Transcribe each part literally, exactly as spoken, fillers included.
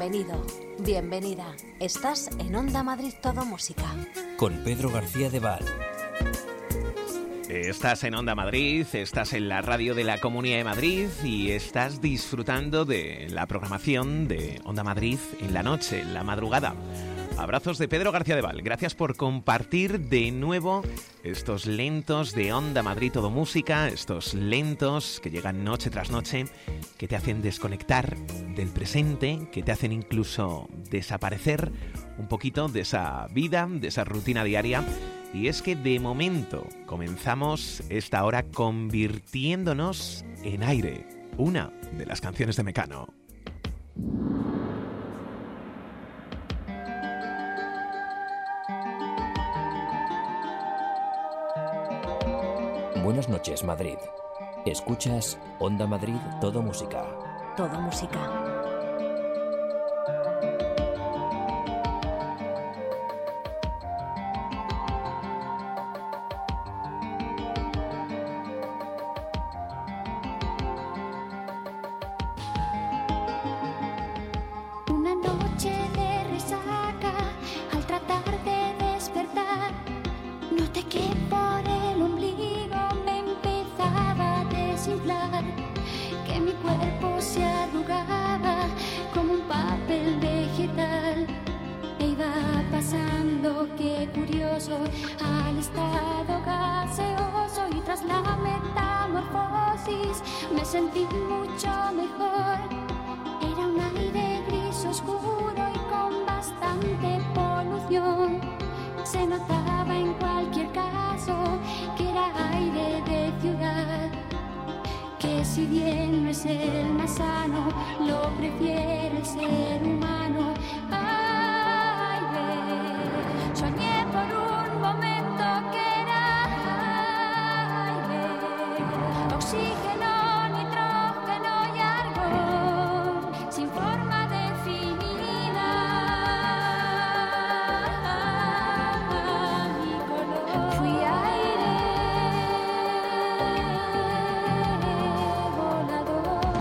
Bienvenido, bienvenida. Estás en Onda Madrid Todo Música. Con Pedro García de Val. Estás en Onda Madrid, estás en la radio de la Comunidad de Madrid y estás disfrutando de la programación de Onda Madrid en la noche, en la madrugada. Abrazos de Pedro García de Val. Gracias por compartir de nuevo estos lentos de Onda Madrid Todo Música, estos lentos que llegan noche tras noche, que te hacen desconectar del presente, que te hacen incluso desaparecer un poquito de esa vida, de esa rutina diaria. Y es que de momento comenzamos esta hora convirtiéndonos en aire, una de las canciones de Mecano. Buenas noches, Madrid. Escuchas Onda Madrid Todo Música. Todo Música. Una noche de resaca, al tratar de despertar, noté que por el ombligo me empezaba a desinflar, que mi cuerpo se arrugaba como un papel vegetal. E iba pasando, qué curioso, al estado gaseoso, y tras la metamorfosis me sentí mucho mejor. Era un aire gris oscuro y con bastante polución. Se notaba en cualquier caso que era aire de ciudad, que si bien no es el más sano, lo prefiere el ser humano. Ay, ve, soñé por un momento que era aire, oxígeno, nitrógeno y argón, sin forma definida ni color. Fui aire volador.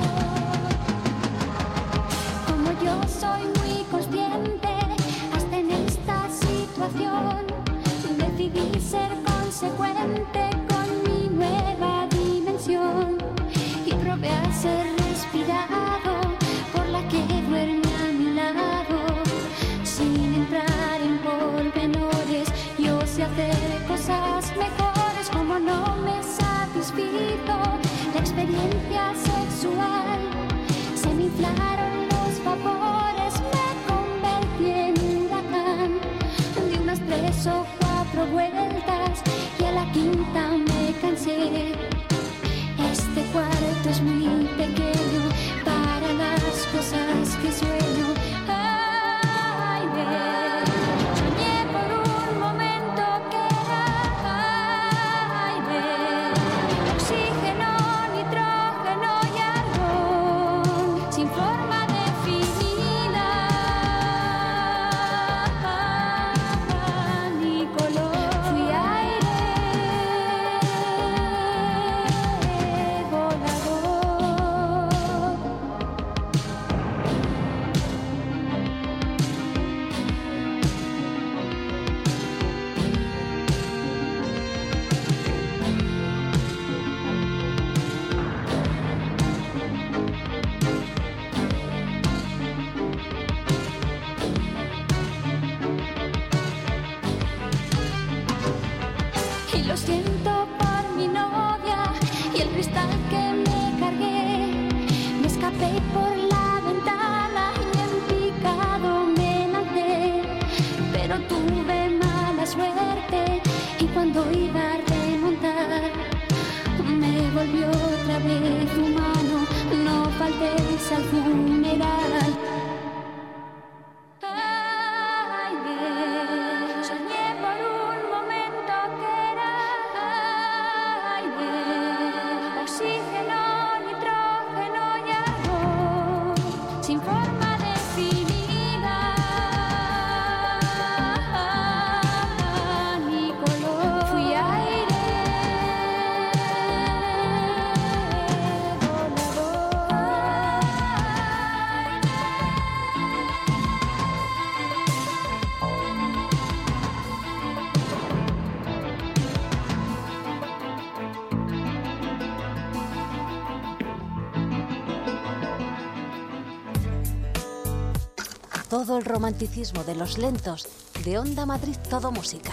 Como yo soy muy consciente, hasta en esta situación, decidí ser consecuente con mi nueva dimensión y probé a ser respirado por la que duerme a mi lado. Sin entrar en pormenores, yo sé hacer cosas mejores. Como no me satisfizo la experiencia sexual, se me inflaron los vapores, me convertí en un huracán. Di unas tres o cuatro vueltas y a la quinta me cansé. Este cuarto es muy pequeño para las cosas que sueño. Ay, ve, soñé por un momento que era aire, oxígeno, nitrógeno y argón, sin forma definida ni color. Fui aire volador. Y lo siento por mi novia y el cristal que me cargué. Me escapé por la ventana y en picado me lancé, pero tuve mala suerte y cuando iba a remontar me volvió otra vez humano. No faltéis al funeral. Ay, ve, soñé por un momento que era aire, oxígeno, nitrógeno y argón, sin forma definida ni color. Fui aire volador. todo el romanticismo de los lentos de Onda Madrid Todo Música.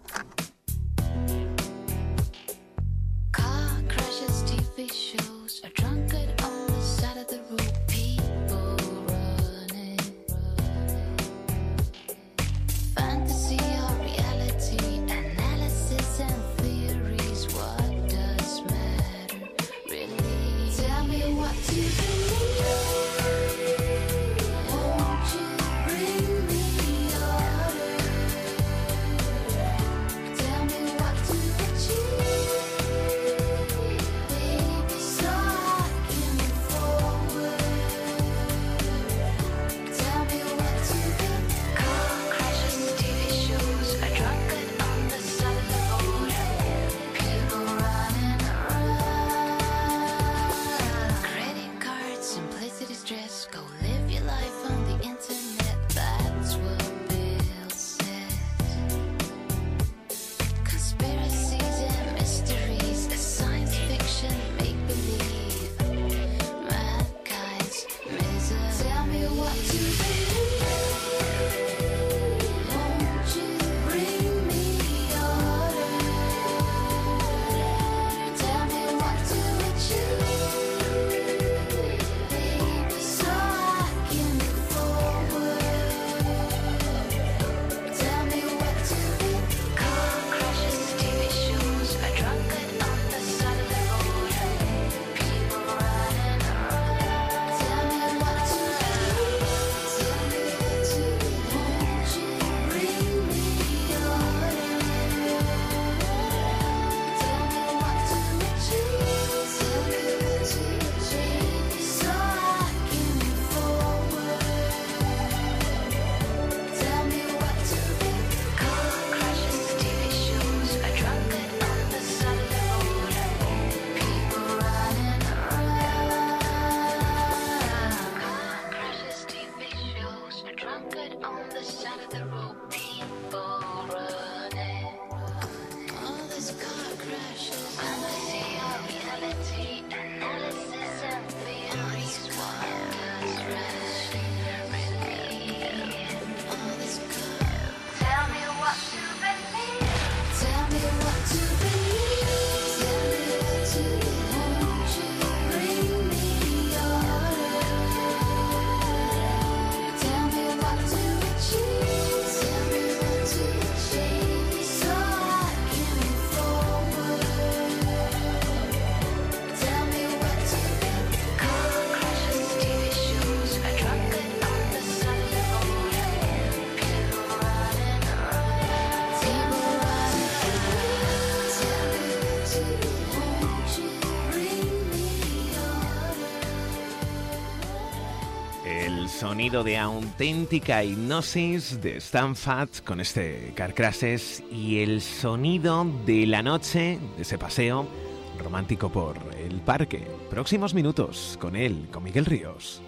Sonido de auténtica hipnosis de Stan Fat con este Car Crashes y el sonido de la noche, de ese paseo romántico por el parque. Próximos minutos con él, con Miguel Ríos.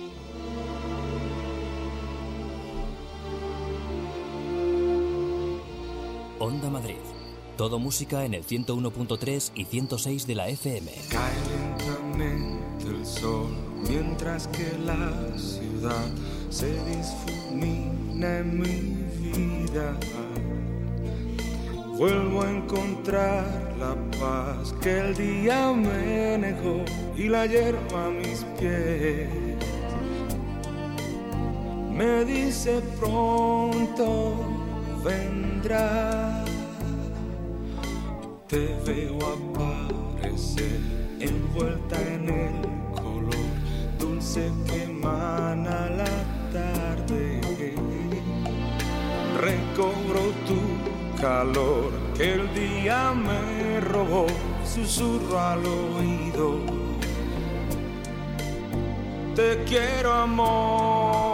Onda Madrid. Todo música en el ciento uno punto tres y ciento seis de la F M. Cae lentamente el sol mientras que la ciudad se difumina en mi vida. Vuelvo a encontrar la paz que el día me negó y la hierba a mis pies me dice pronto vendrá. Te veo aparecer envuelta en el color dulce que emana la tarde. Recobro tu calor que el día me robó, susurro al oído. Te quiero, amor.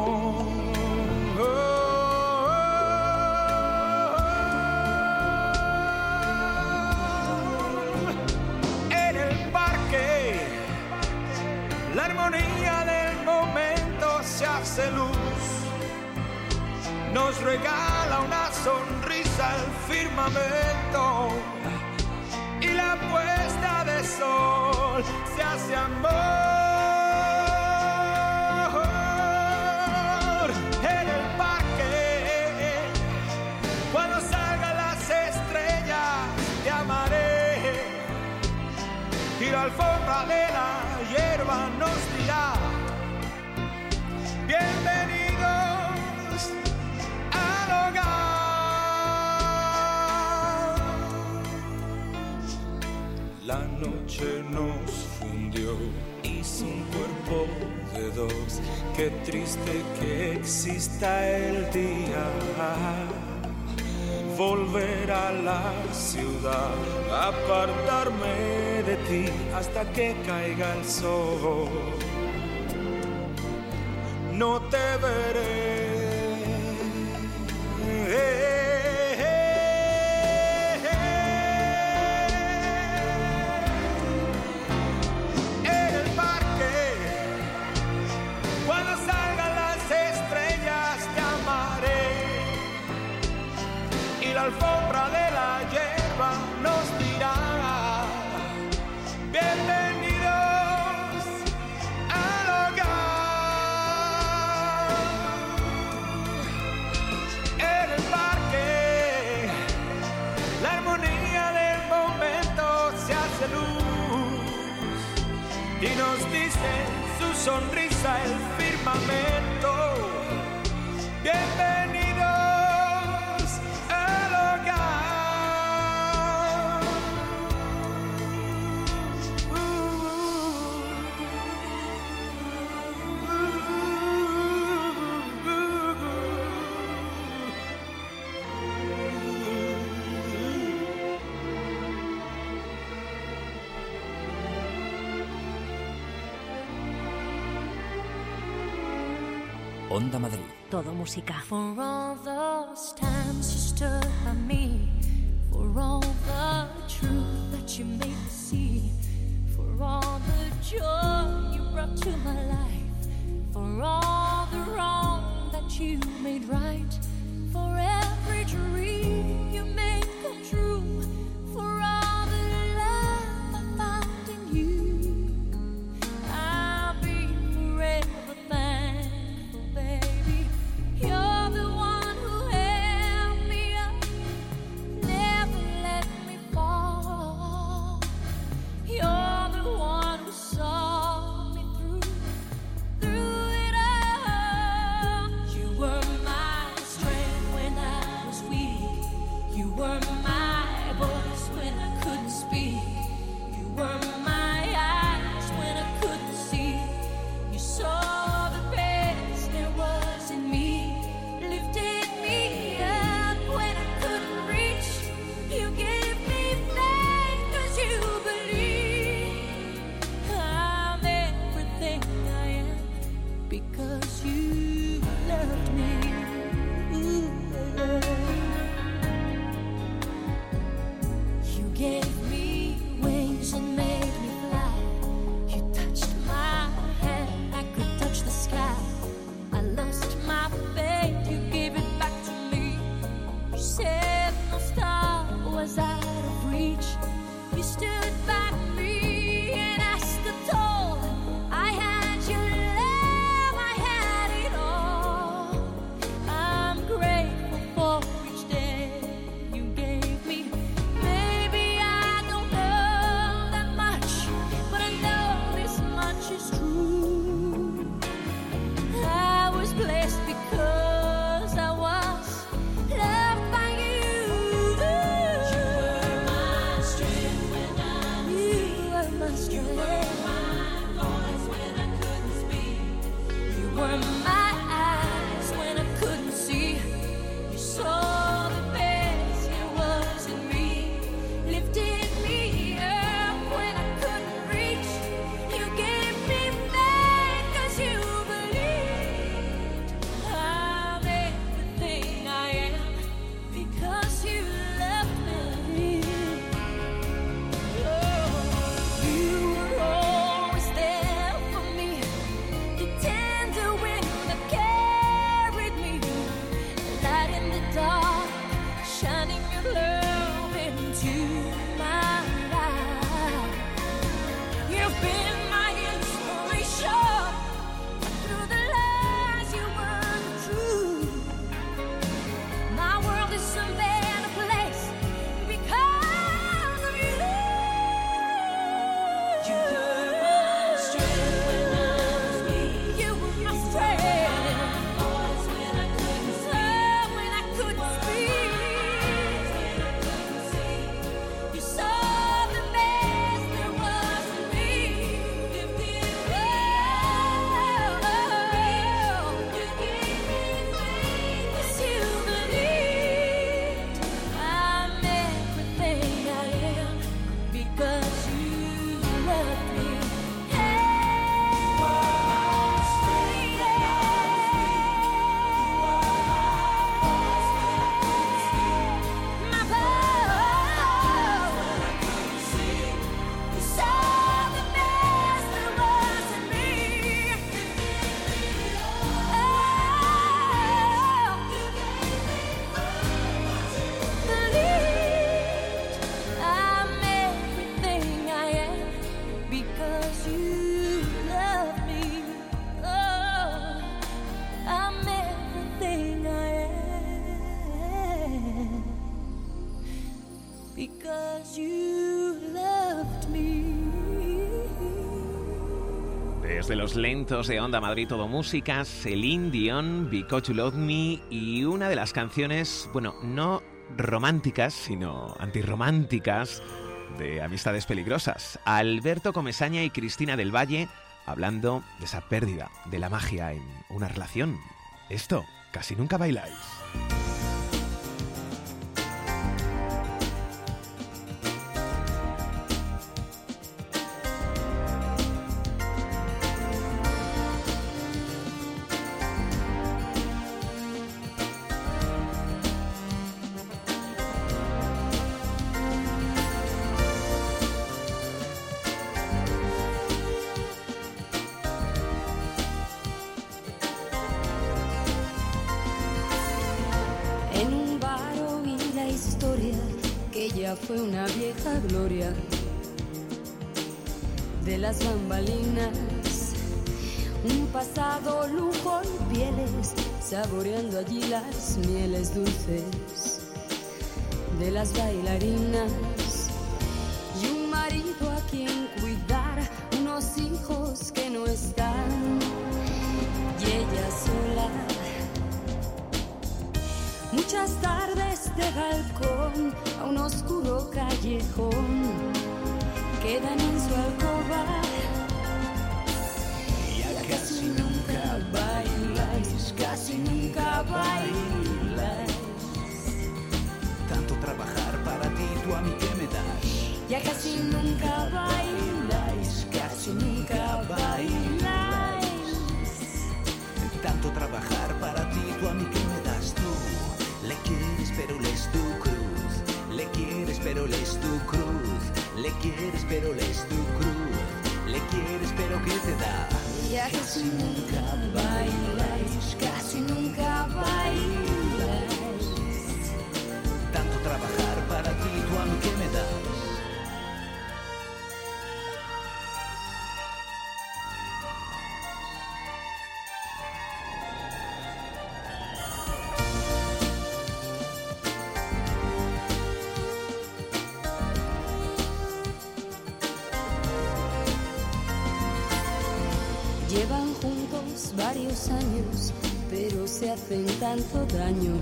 La armonía del momento se hace luz, nos regala una sonrisa el firmamento y la puesta de sol se hace amor. alfombra de la hierba nos dirá: bienvenidos al hogar. La noche nos fundió, hizo un cuerpo de dos. Qué triste que exista el día. Volver a la ciudad, apartarme de ti hasta que caiga el sol. No te veré. En el parque, cuando salgan las estrellas, te amaré. Y la alfombra de la hierba nos dirá: bienvenidos al hogar. En el parque, la armonía del momento se hace luz y nos dice su sonrisa el firmamento: bienvenidos al hogar. Onda Madrid. Todo música. For all those times you stood by me, for all the truth that you made me see, for all the joy you brought to my life, for all the wrong that you made right, for every dream you made come true, for all the love I found in you, I'll be forever thankful, baby. You're the one who held me up, never let me fall. You're the one who saw me through, through it all. You were my strength. as you loved me. Desde los lentos de Onda Madrid Todo Música, Celine Dion, Because You Love Me, y una de las canciones, bueno, no románticas, sino antirrománticas, de Amistades Peligrosas. Alberto Comesaña y Cristina del Valle hablando de esa pérdida de la magia en una relación. Esto, Casi Nunca Bailáis. Fue una vieja gloria de las bambalinas, un pasado lujo y pieles, saboreando allí las mieles dulces de las bailarinas, y un marido a quien cuidar, unos hijos que no están, y ella sola. Muchas tardes de balcón a un oscuro callejón quedan en su alcoba. Ya casi nunca bailáis, casi nunca bailáis. Tanto trabajar para ti, tú a mí que me das. Ya casi nunca bailáis, casi nunca bailáis. Tanto trabajar para ti, tú a mí que me das tú. Le quieres pero les tu cruz, le quieres pero les tu cruz, le quieres pero les tu cruz, le quieres pero ¿qué te da? Ya casi nunca bailáis, casi nunca bailáis. Tanto trabajar para ti, tú a mí ¿qué me das? Llevan juntos varios años, pero se hacen tanto daño.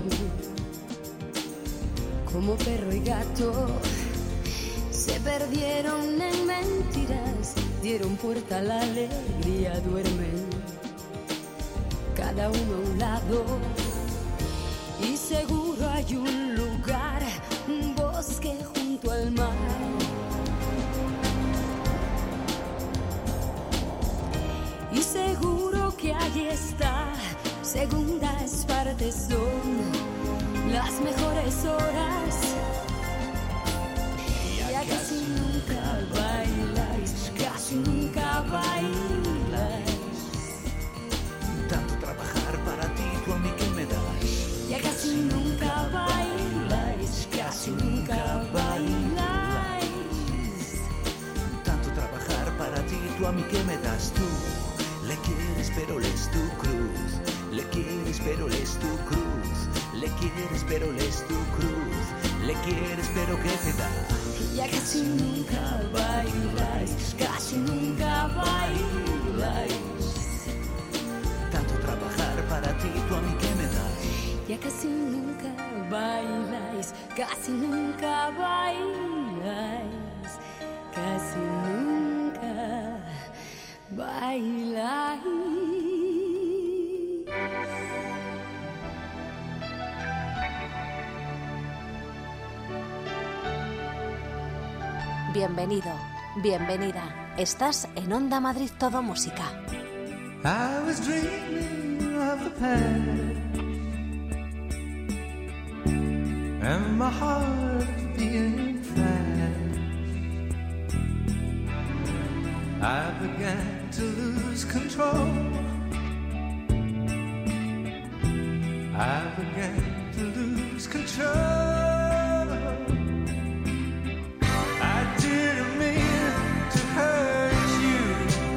Como perro y gato, se perdieron en mentiras, dieron puerta a la alegría, duermen cada uno a un lado. Y seguro hay un lugar, un bosque junto al mar. Y seguro que ahí está, segundas partes son las mejores horas. Ya casi nunca bailáis, casi nunca bailáis. Tanto trabajar para ti, tú a mí que me das. Ya casi nunca bailáis, casi nunca bailáis. Tanto trabajar para ti, tú a mí que me das tú. Le quieres pero les tu cruz, le quieres pero les tu cruz, le quieres pero les tu cruz, le quieres pero ¿qué te da? Ya casi nunca bailáis, casi nunca bailáis. Tanto trabajar para ti, tú a mí ¿qué me das? Ya casi nunca bailáis, casi nunca bailáis, casi nunca bailáis. Bienvenido, bienvenida. Estás en Onda Madrid Todo Música. I was dreaming of the past and my heart being fast. I began to lose control. I began to lose control. I didn't mean to hurt you.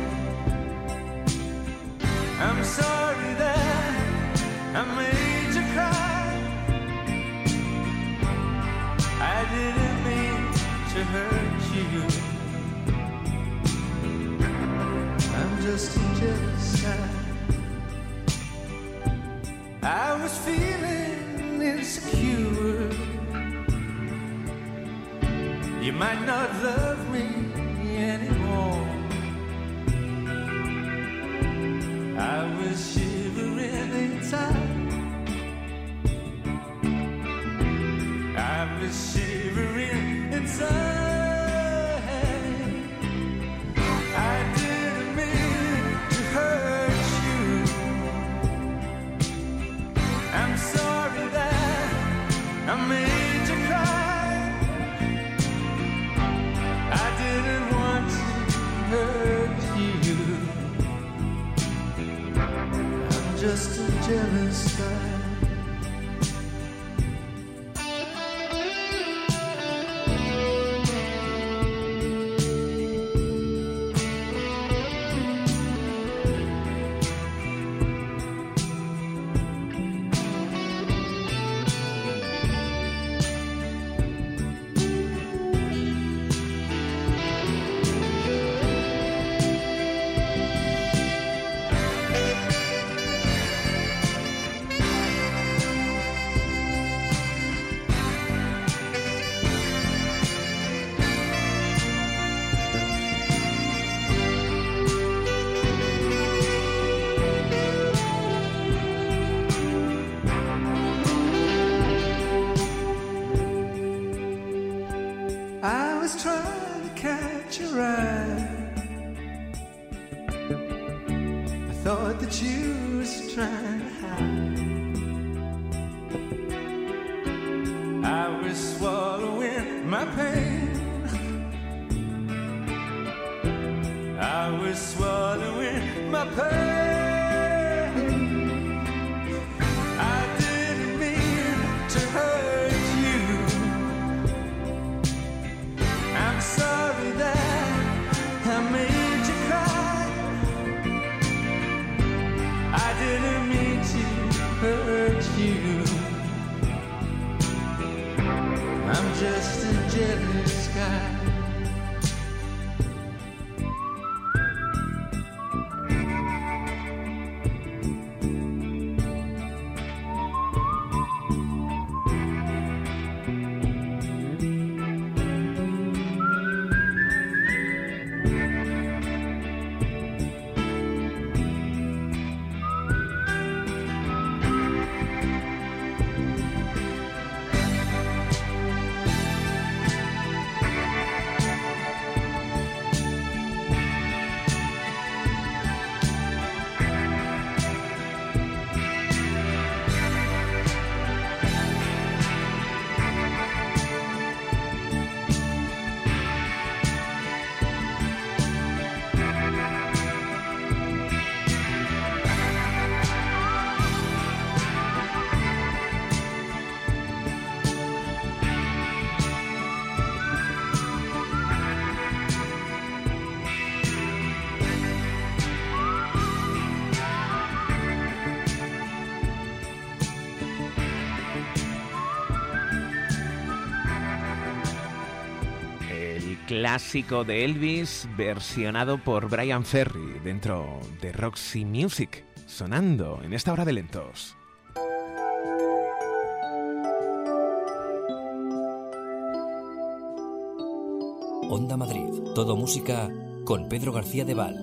I'm sorry that I made you cry. I didn't mean to hurt you. I'm just a jealous guy. I was feeling insecure. You might not love me anymore. I was shivering inside. I was shivering inside. I didn't mean to hurt you. I'm sorry that I made you cry. I didn't want to hurt you. I'm just a jealous guy. I was trying to catch your eye. I thought that you was trying to hide. I was swallowing my pain. I was swallowing my pain. I didn't mean to hurt you. I'm sorry that I made you cry. I didn't mean to hurt you. I'm just a jealous guy. Clásico de Elvis versionado por Brian Ferry dentro de Roxy Music, sonando en esta hora de lentos. Onda Madrid, todo música con Pedro García de Val.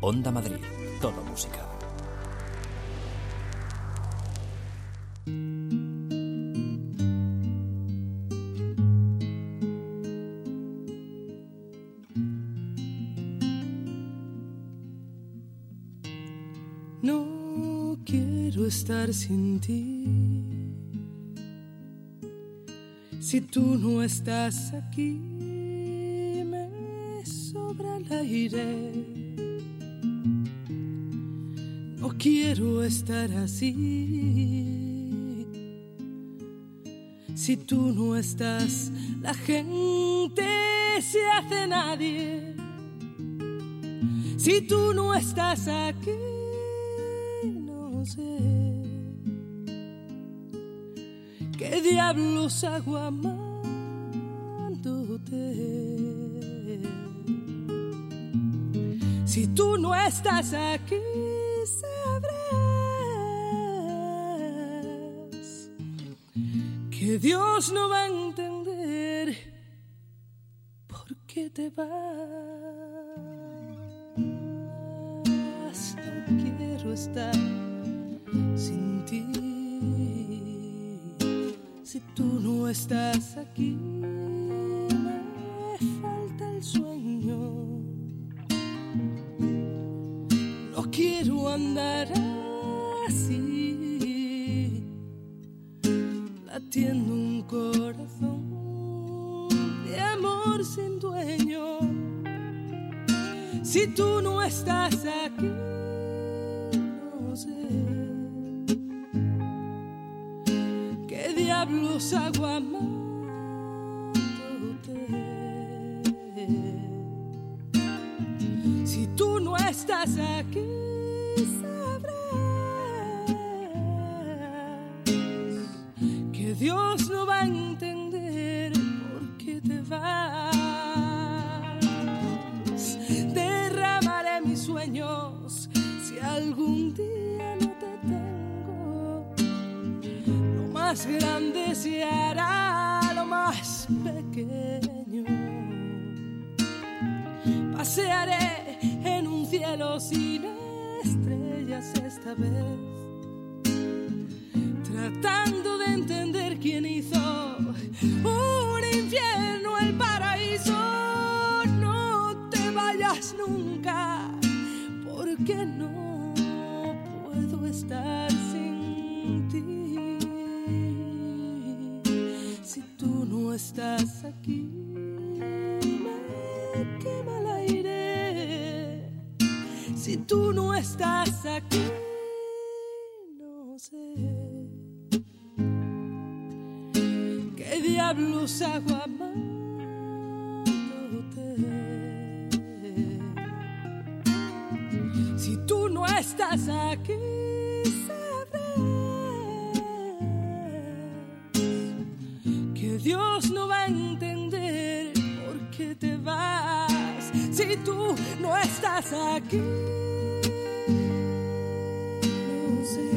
Onda Madrid, todo música. No quiero estar sin ti. Si tú no estás aquí, me sobra el aire. No quiero estar así. Si tú no estás, la gente se hace nadie. Si tú no estás aquí, no sé qué diablos hago amándote. Si tú no estás aquí, sabrás que Dios no va a entender por qué te vas. No quiero estar sin ti. Si tú no estás aquí, me falta el sueño. No quiero andar así, latiendo un corazón de amor sin dueño. Si tú no estás aquí, no sé qué diablos hago amándote. Si tú no estás aquí, sabrás que Dios no va a entender por qué te vas. Derramaré mis sueños si algún día no te tengo. Lo más grande se hará lo más pequeño. Pasearé en un cielo sin estrellas esta vez, tratando de entender quién hizo un infierno el paraíso. No te vayas nunca, porque no puedo estar sin ti. Si tú no estás aquí, me quema el aire. Si tú no estás aquí, no sé qué diablos hago amándote. Si tú no estás aquí, sabrás que Dios no va a entender por qué te vas. Si tú no estás aquí, no sé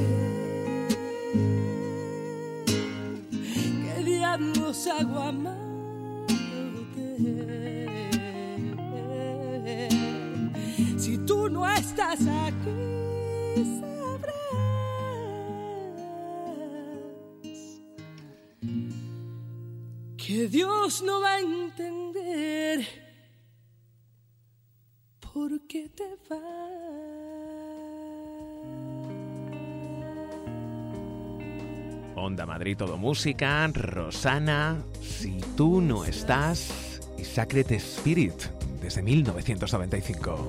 qué diablos hago amándote. Si tú no estás aquí, sabrás que Dios no va a entender por qué te vas. Onda Madrid, todo música. Rosana, Si tú no estás, y Sacred Spirit, desde mil novecientos noventa y cinco.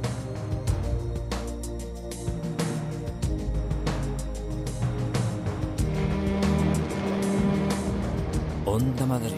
Onda Madrid.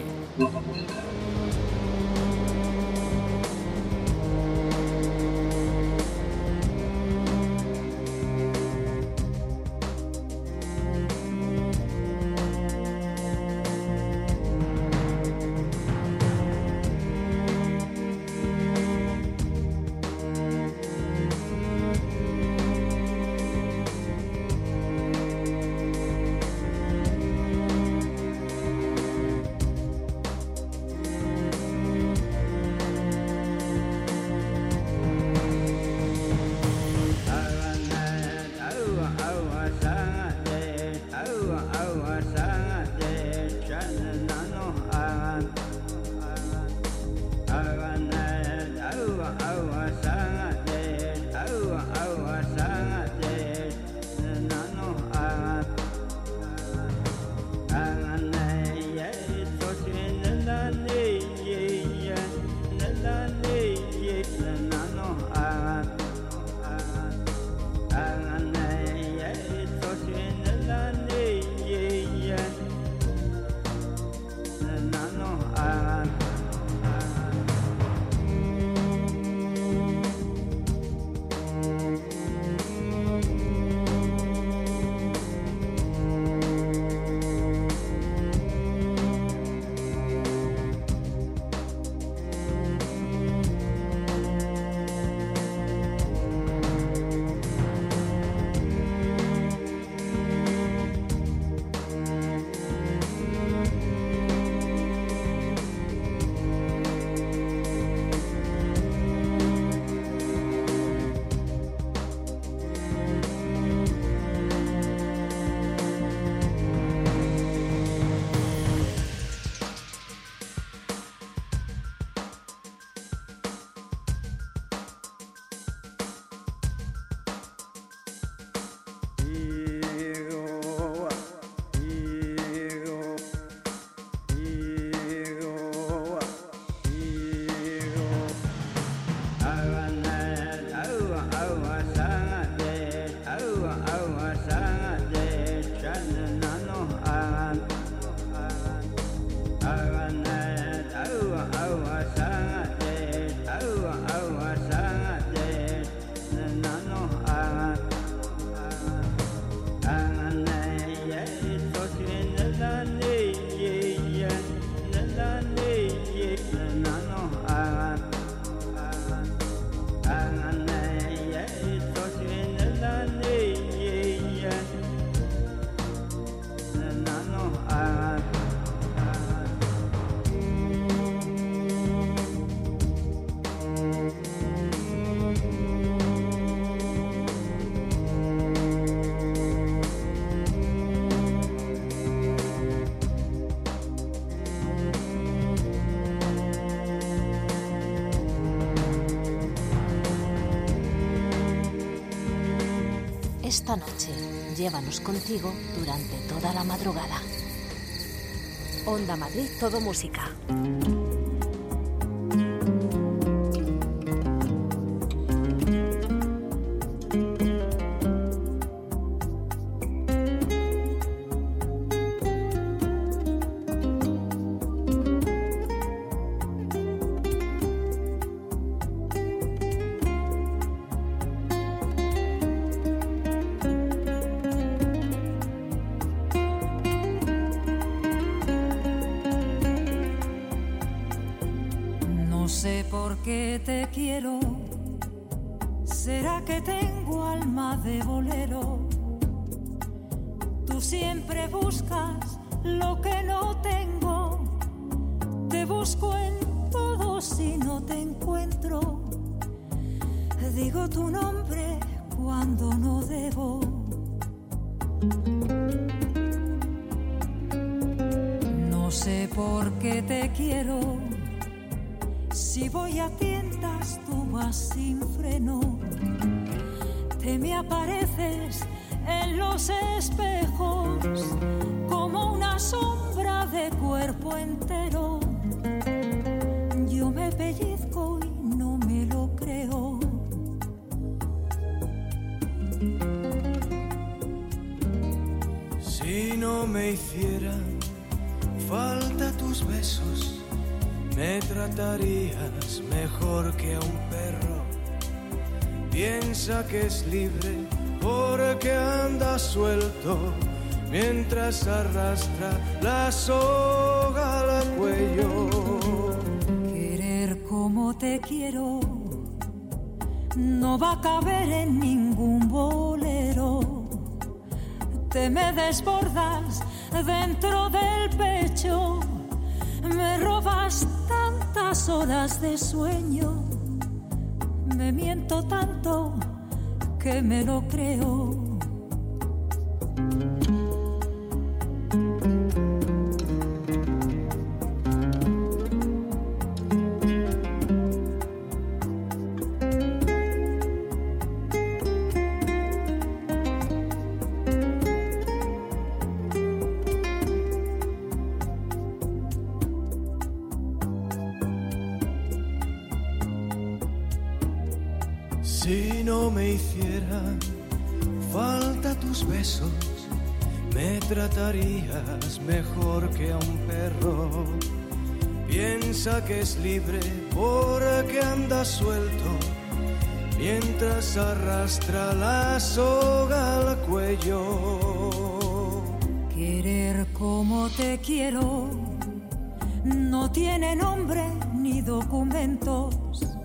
esta noche llévanos contigo durante toda la madrugada. Onda Madrid, todo música. Te quiero, será que tengo alma de bolero. Tú siempre buscas lo que no tengo, te busco en todo si no te encuentro. Digo tu nombre cuando no debo. No sé por qué te quiero. Si voy a tiendas, tú vas sin freno. Te me apareces en los espejos como una sombra de cuerpo entero. Yo me pellizco y no me lo creo. Si no me hicieran falta tus besos, me tratarías mejor que a un perro. Piensa que es libre porque anda suelto mientras arrastra la soga al cuello. Querer como te quiero no va a caber en ningún bolero. Te me desbordas dentro del pecho. Me robas tantas horas de sueño, me miento tanto que me lo creo. Si no me hicieran falta tus besos, me tratarías mejor que a un perro. Piensa que es libre porque anda suelto mientras arrastra la soga al cuello. Querer como te quiero no tiene nombre ni documentos.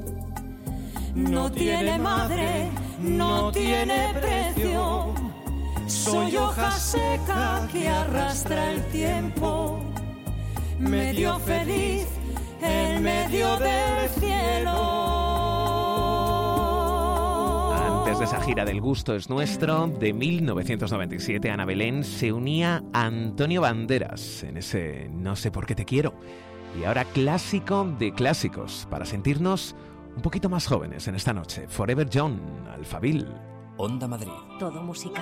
No tiene madre, no tiene precio. Soy hoja seca que arrastra el tiempo, medio feliz en medio del cielo. Antes de esa gira del Gusto es Nuestro de mil novecientos noventa y siete, Ana Belén se unía a Antonio Banderas en ese No sé por qué te quiero. Y ahora clásico de clásicos para sentirnos un poquito más jóvenes en esta noche. Forever Young, Alphaville. Onda Madrid. Todo música.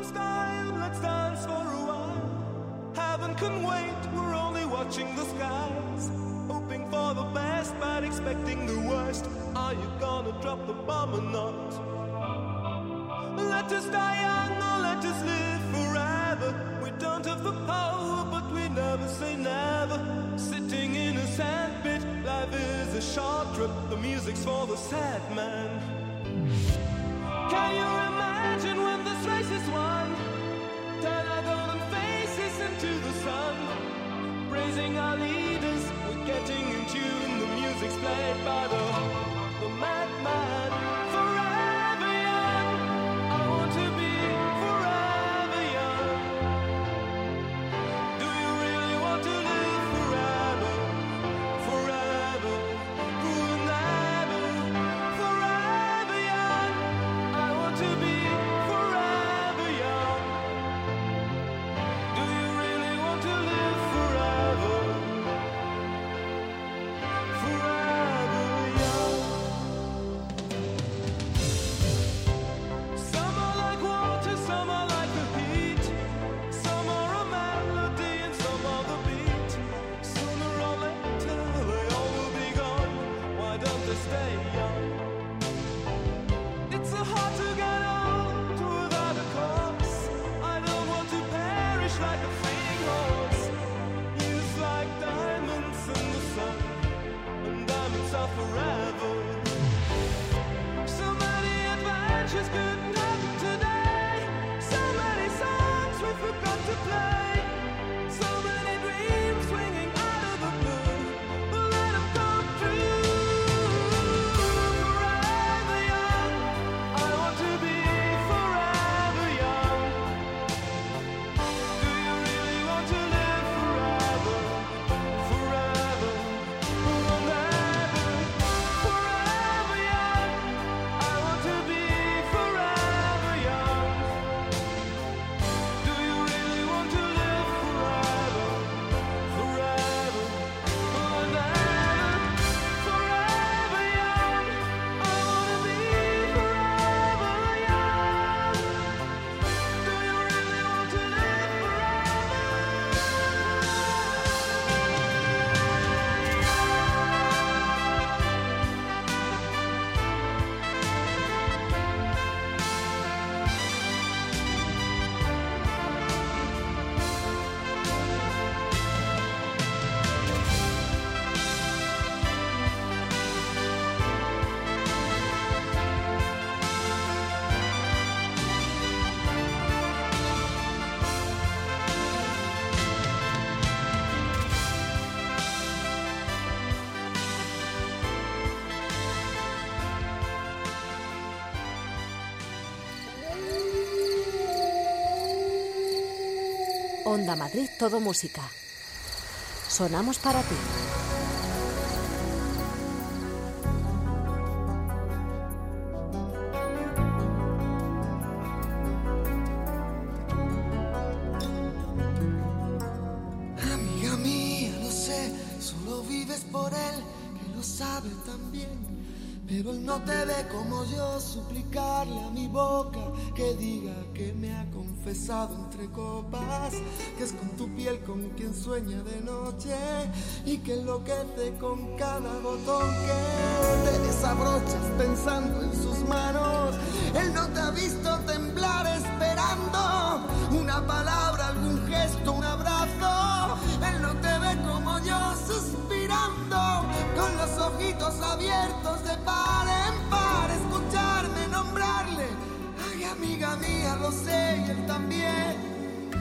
Heaven can wait, we're only watching the skies, hoping for the best but expecting the worst. Are you gonna drop the bomb or not? Let us die young or let us live forever. We don't have the power but we never say never. Sitting in a sandpit, life is a short trip. The music's for the sad man. Can you imagine when this race is won? Turn our golden faces into the sun, praising our leaders, we're getting in tune. The music's played by the, the madman. Forever young, I want to be forever young. Do you really want to live forever? Forever, forever, forever. Onda Madrid Todo Música. Sonamos para ti. Amiga mía, lo sé, solo vives por él, que lo sabe también. Pero él no te ve como yo, suplicarle a mi boca que diga que me ha confesado entre copas, que es con tu piel con quien sueña de noche y que enloquece con cada botón que te desabrochas pensando en sus manos. Él no te ha visto temblar esperando una palabra, algún gesto, un abrazo. Él no te ve como yo suspirando con los ojitos abiertos de par en par, escucharme nombrarle. Ay, amiga mía, lo sé, y él también.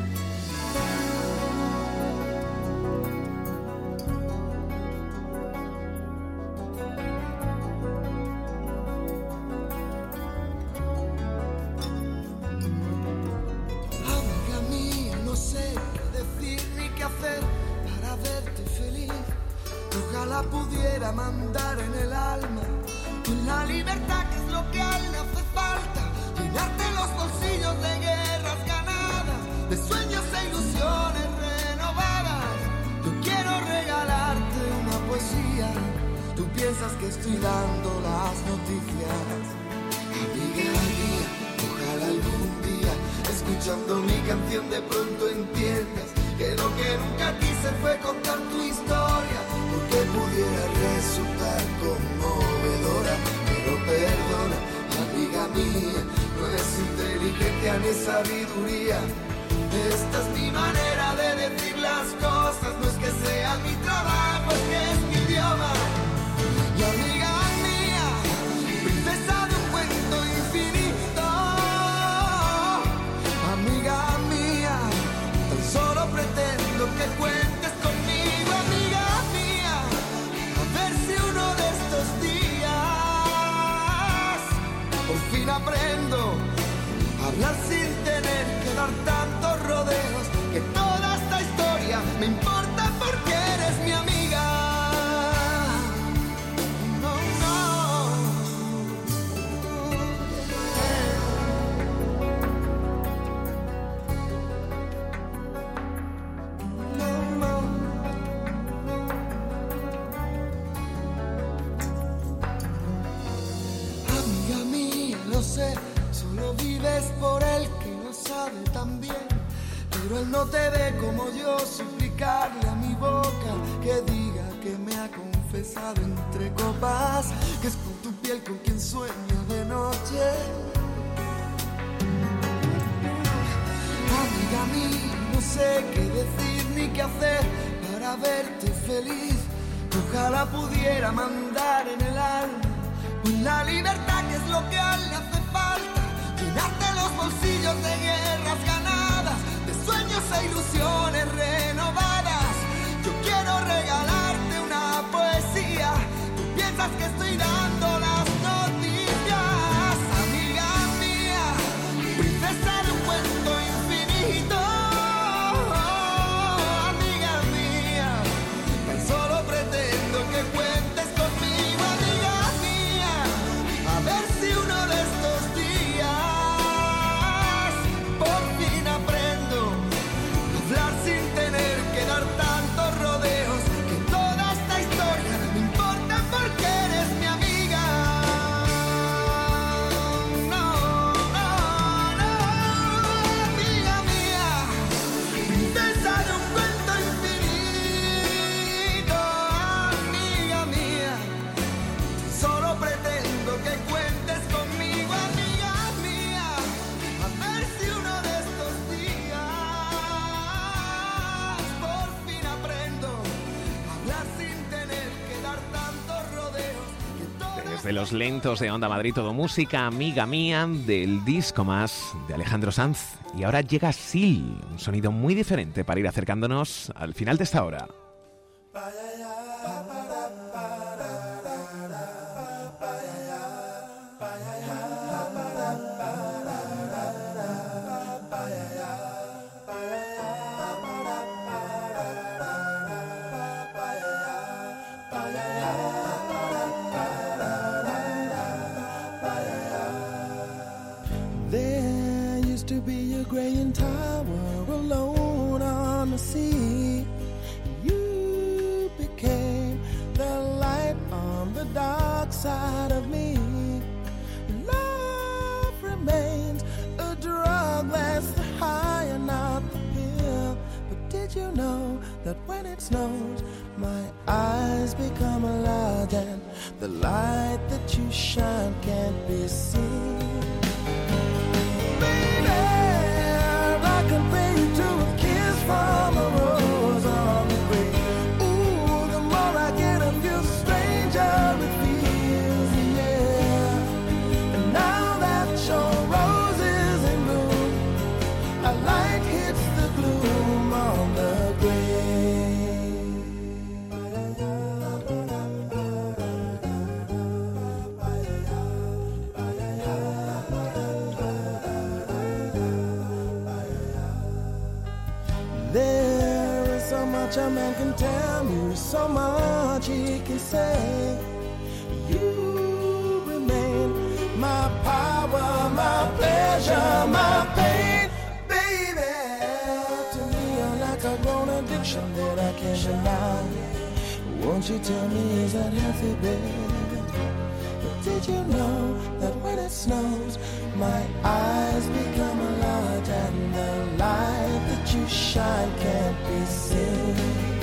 Amiga mía, no sé qué decir ni qué hacer para verte feliz. Ojalá pudiera mandar en el alma con la libertad, que es lo que a él le hace falta. Llenarte los bolsillos de guerras ganadas, de sueños e ilusiones renovadas. Yo quiero regalarte una poesía. Tú piensas que estoy dando las noticias. Amiga mía, ojalá algún día, escuchando mi canción, de pronto entiendas que lo que nunca quise fue contar tu historia, porque pudiera resultar conmovedora. Pero perdona, amiga mía, no es inteligencia ni sabiduría. Esta es mi manera de decir las cosas, no es que sea mi trabajo, es que es mi idioma. Y amiga mía, princesa de un cuento infinito, amiga mía, tan solo pretendo que cuentes conmigo, amiga mía, a ver si uno de estos días por fin aprendo a hablar sin tener que dar tantos rodeos, que toda esta historia me importa porque eres mi amiga. No, no. No, no. Amiga mía, lo sé, solo vives por él, que lo sabe también. Pero él no te ve como yo, suplicarle a mi boca que diga que me ha confesado entre copas, que es con tu piel con quien sueña de noche. Amiga mía, no sé qué decir ni qué hacer para verte feliz. Ojalá pudiera mandar en el alma con la libertad, que es lo que a él le hace falta. Llenarte los bolsillos de guerras ganadas, de sueños e ilusiones renovadas. Yo quiero regalarte una poesía. Tú piensas que estoy dando las noticias. Amiga mía, princesa de un cuento infinito. Amiga mía, tan solo pretendo que cuentes conmigo, amiga mía, a ver si uno de estos días por fin aprendo a hablar sin tener que dar tantos rodeos, que toda esta historia me importa porque eres mi amiga. No, no, no, amiga mía, princesa de un cuento infinito, amiga mía, solo pretendo que cuentes conmigo, amiga mía, a ver si uno de estos días por fin aprendo a hablar sin tener que dar tantos rodeos, que toda Desde los lentos de Onda Madrid Todo Música, amiga mía, del disco más de Alejandro Sanz. Y ahora llega Sil, un sonido muy diferente para ir acercándonos al final de esta hora. pa, Leaning tower alone on the sea. You became the light on the dark side of me. Love remains a drug that's the high and not the pill. But did you know that when it snows, my eyes become large and the light that you shine can't be seen? I compare you to a kiss from a rose on the grave. Ooh, the more I get of you, the stranger it feels, yeah. And now that your rose is in bloom, a light hits the gloom on the grave. There is so much a man can tell you, so much he can say. You remain my power, my pleasure, my pain, baby. To me you're like a grown addiction that I can't deny. Won't you tell me, is that healthy, baby? But did you know that when it snows, my eyes become large and the light that you shine can't be seen?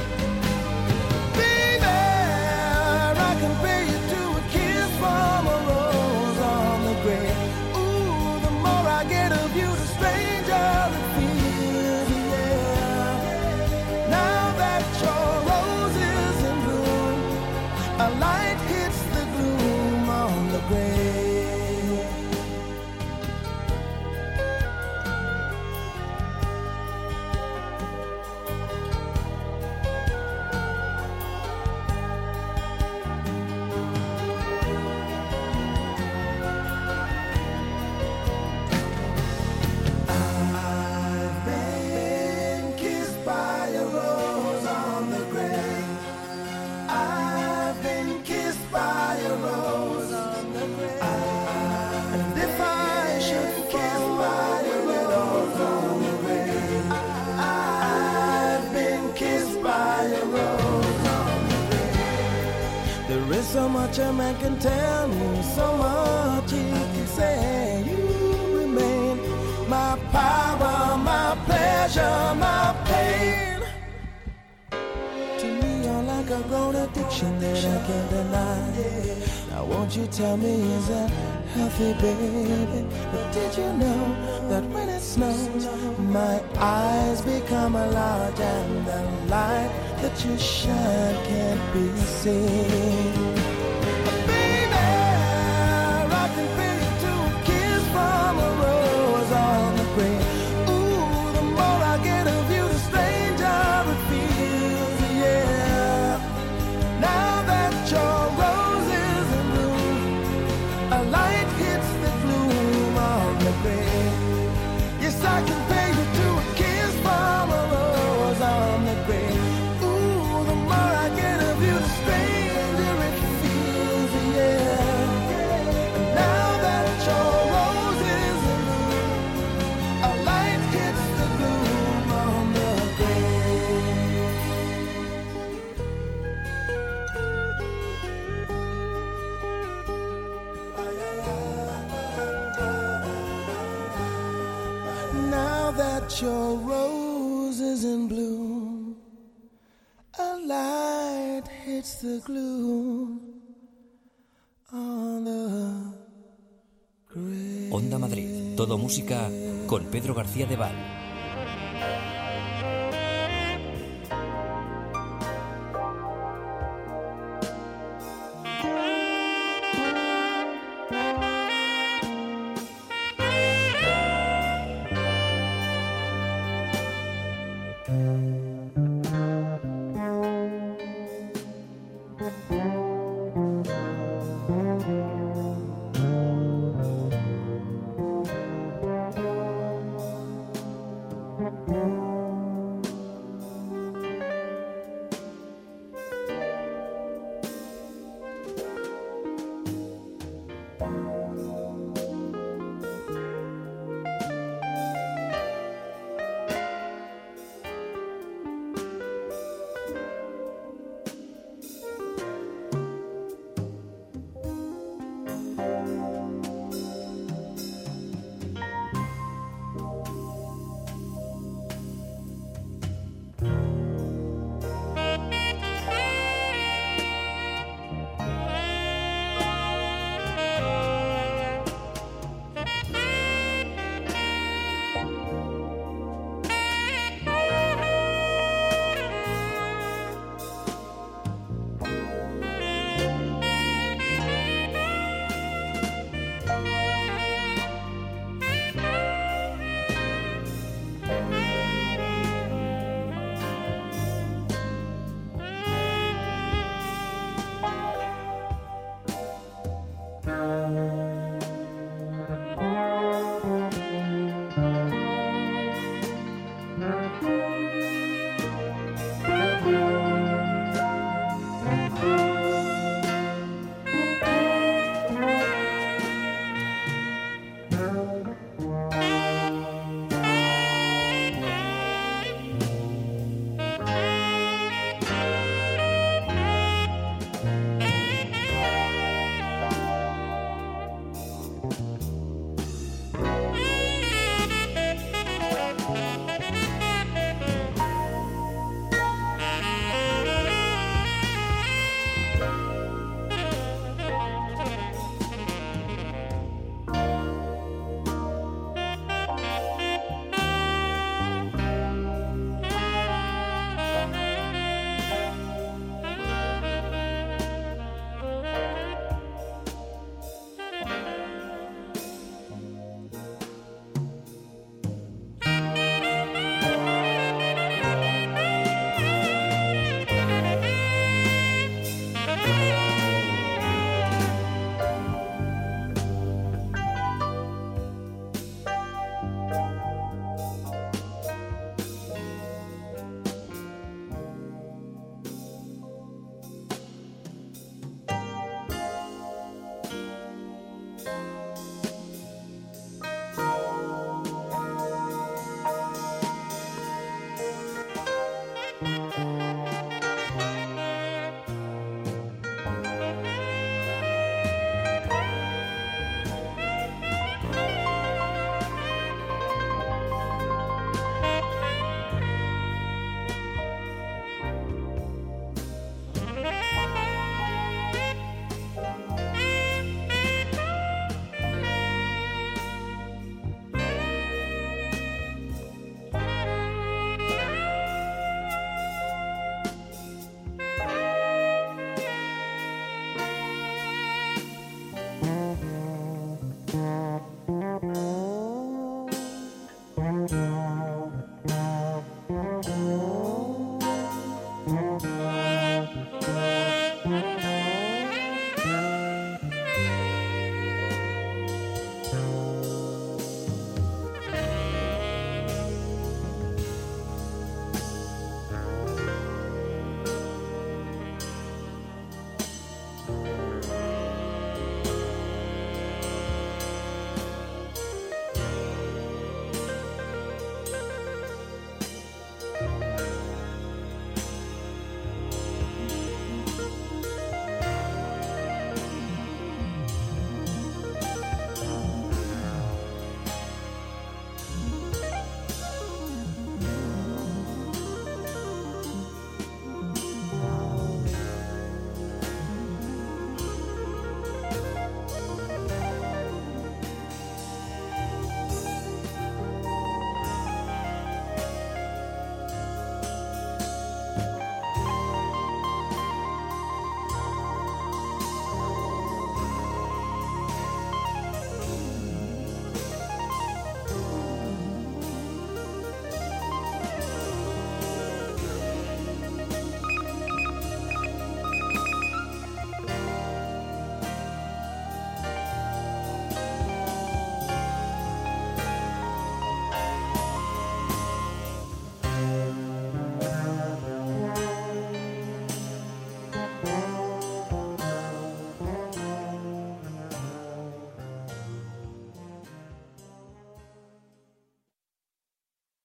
Baby, I compare you to a kiss from a rose on the grave. Ooh, the more I get of you, the stranger it feels, yeah. Now that your rose is in bloom, a light hits the gloom on the grave. So much a man can tell me, so much he can say. You remain my power, my pleasure, my pain. To me you're like a grown addiction that I can't deny. Now won't you tell me, is that healthy, baby? But did you know that when it snows, my eyes become large and the light that you shine can't be seen? From a rose on the grave. Ooh, the more I get of you, the stranger it feels, yeah. Now that your rose is in bloom, a light hits the gloom on the grave. Yes, I compare you to a kiss from a rose on the grave. Ooh, the more I get of you, the stranger it feels, yeah. Now that your that your rose is in bloom, a light hits the gloom on the grave. Onda Madrid, todo música con Pedro García de Val. Thank you.